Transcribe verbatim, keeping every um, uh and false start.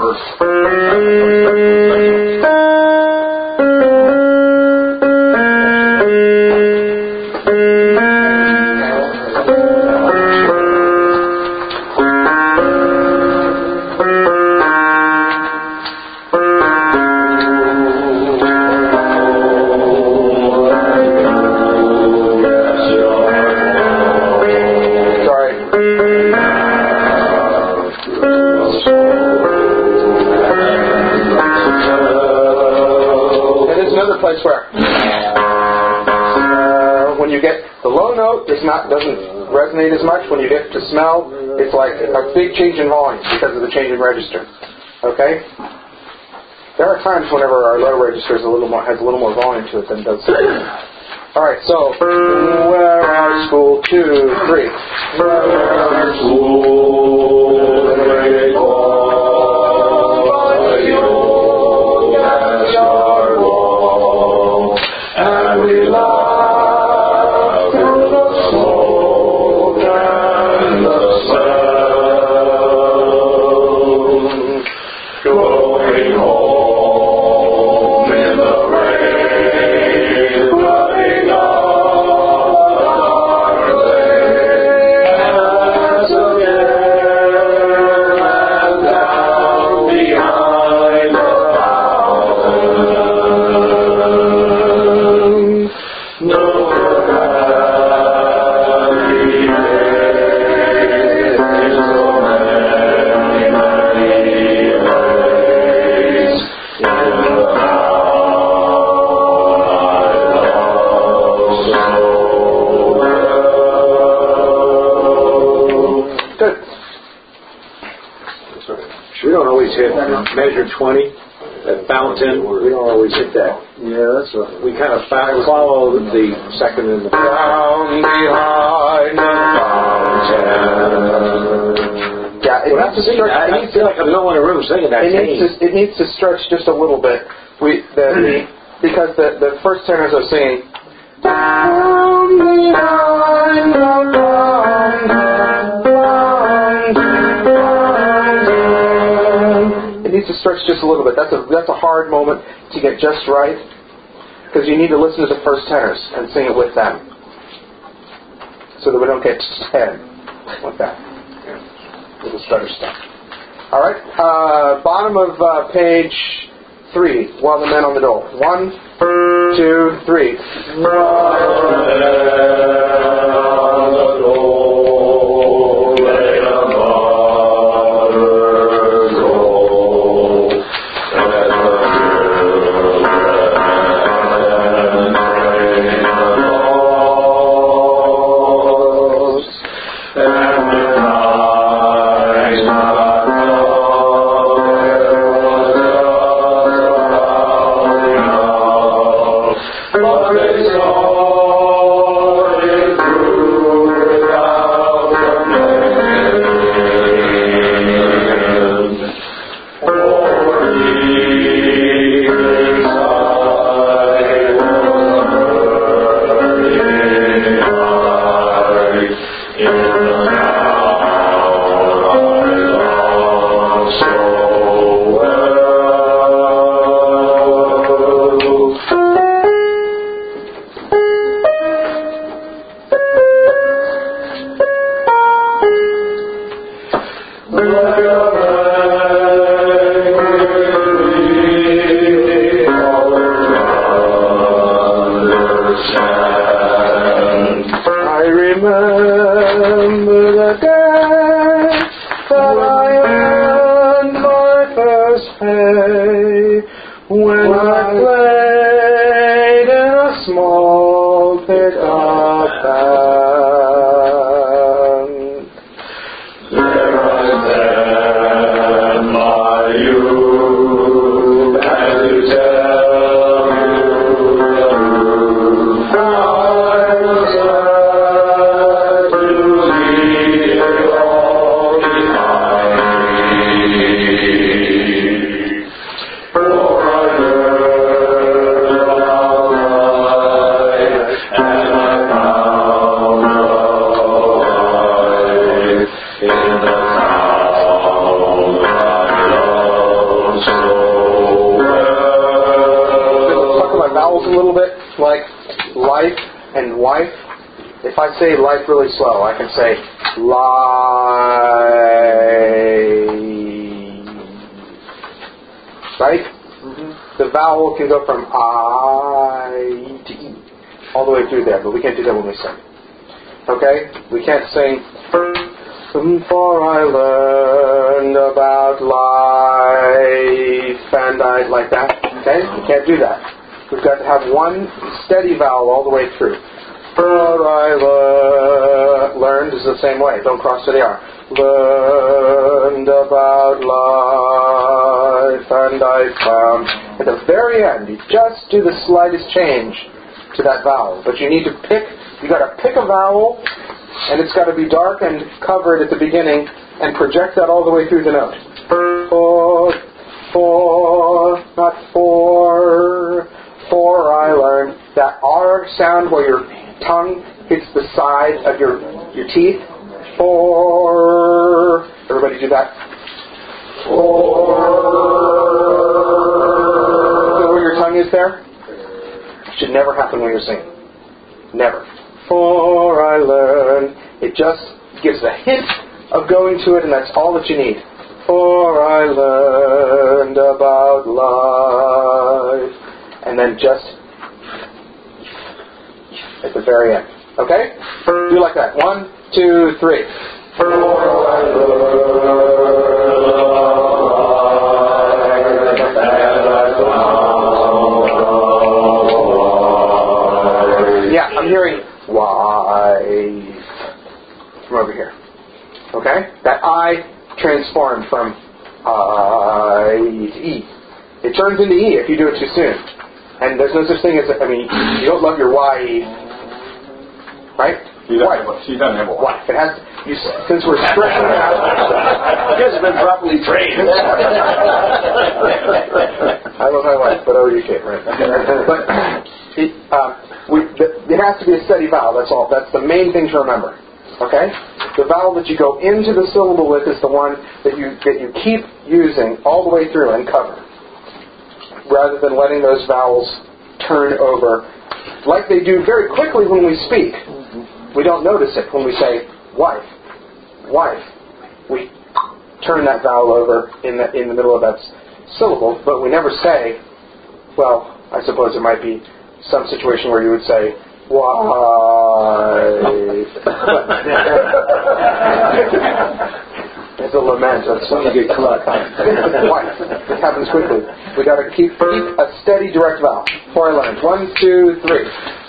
first. Place where uh, when you get the low note, it's not doesn't resonate as much. When you get to smell, it's like a big change in volume because of the change in register. Okay. There are times whenever our low register is a little more has a little more volume to it than does. All right. So where are school two, three? Where are school three, four? And we love the smoke and the sound, going home in the rain, running on our lane, as again and down behind the hit measure twenty, that fountain. We don't always hit that. Yeah, that's right. We kind of follow the second and the down behind the fountain. Yeah, it well, needs to stretch. I, I feel like I'm no one in the room singing that. It needs to. It needs to stretch just a little bit. We the, the because the the first tenors are singing down behind the fountain. It needs to stretch just a little bit. That's a that's a hard moment to get just right because you need to listen to the first tenors and sing it with them, so that we don't get ten like that. Little stutter stuff. All right. Uh, bottom of uh, page three. While the men on the dole. One, two, three. While the men on the dole lay a mother's roll, and the children prayed the most, and vowels a little bit, like life and wife. If I say life really slow, I can say life. Right? Mm-hmm. The vowel can go from I to E, all the way through there, but we can't do that when we sing. Okay? We can't sing, for I learned about life, and I, like that. Okay? We can't do that. We've got to have one steady vowel all the way through. For I learned, learned is the same way. Don't cross to the R. Learned about life, and I found. At the very end, you just do the slightest change to that vowel. But you need to pick, you got to pick a vowel, and it's got to be dark and covered at the beginning, and project that all the way through the note. For, for, not for, for I learned. That R sound where your tongue hits the side of your your teeth. For, everybody do that. For, so where your tongue is there? It should never happen when you're singing. Never. For I learned. It just gives a hint of going to it, and that's all that you need. For I learned about life. And then just at the very end. Okay? Do like that. One, two, three. For I learned. Yeah, I'm hearing wife from over here. Okay? That I transformed from I to E. It turns into E if you do it too soon. And there's no such thing as, I mean, you don't love your wife, right? She doesn't, have, she doesn't have a wife. It has, you, since we're stretching it out. You guys have been properly trained. I love my wife, but oh, you can't, right? But it, uh, we, the, it has to be a steady vowel, that's all. That's the main thing to remember. Okay? The vowel that you go into the syllable with is the one that you that you keep using all the way through and cover, rather than letting those vowels turn over like they do very quickly when we speak. We don't notice it when we say wife, wife. We turn that vowel over in the in the middle of that syllable, but we never say, well, I suppose there might be some situation where you would say wife. It's a lament. That's when you get caught. Wife. It happens quickly. We got to keep keep a steady direct vowel. For I learned. One, two, three.